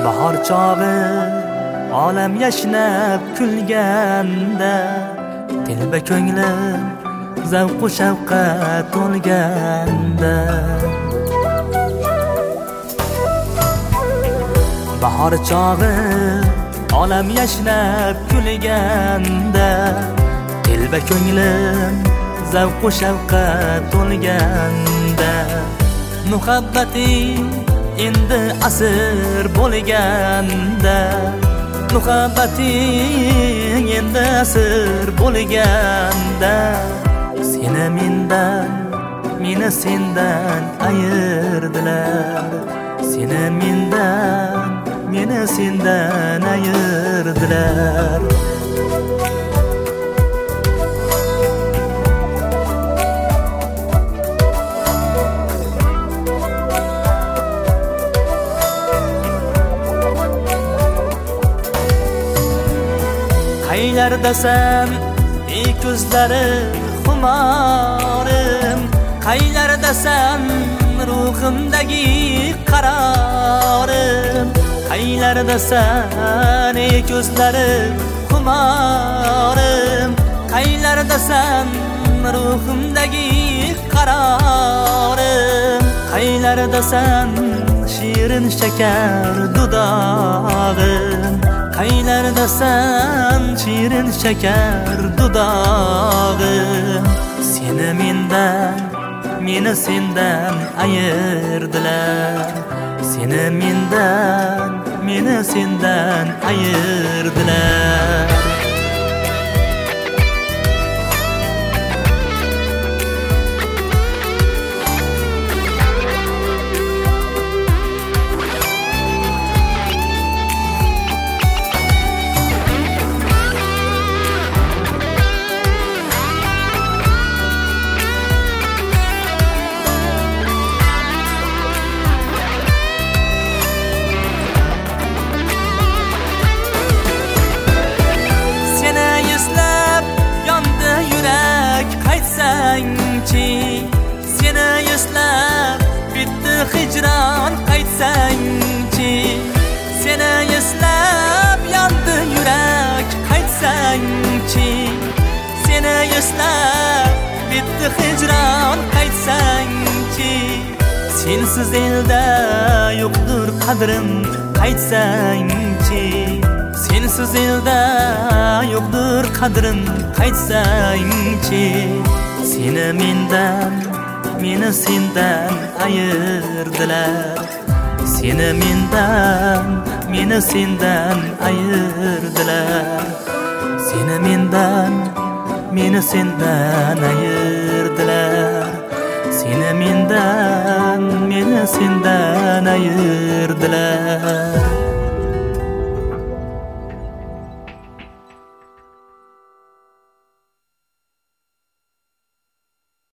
bahor chog'i olam yashnab kulganda, telba ko'nglim zavq u shavqqa to'lganda. Bahor chog'i olam yashnab kulganda, telba ko'nglim zavq u shavqqa to'lganda. Muhabbating endi asr bo'lganda, muhabbating endi asr bo'lganda, seni mendan, meni sendan ayirdilar. Seni mendan, meni sendan ayirdilar. Qaylardasan ey ko'zlari xumorim, qaylardasan ruhimdagi qarorim. Qaylardasan ey ko'zlari xumorim, qaylardasan ruhimdagi qarorim. Qaylardasan shirin shakar dudog'im, qaylardasan shirin shakar dudog'im. Seni mendan, meni sendan ayirdilar. Seni mendan, meni sendan ayirdilar. Seni eslab bitti hicran qaytsangchi, seni eslab yondi yurak qaytsangchi, seni eslab bitti hicran qaytsangchi. Sensiz elda yo'qdir qadrim qaytsangchi, sensiz elda yo'qdir qadrim qaytsangchi. Seni mendan, meni sendan ayirdilar. Seni mendan, meni sendan ayirdilar. Seni mendan, meni sendan ayirdilar. Seni mendan, meni sendan ayirdilar.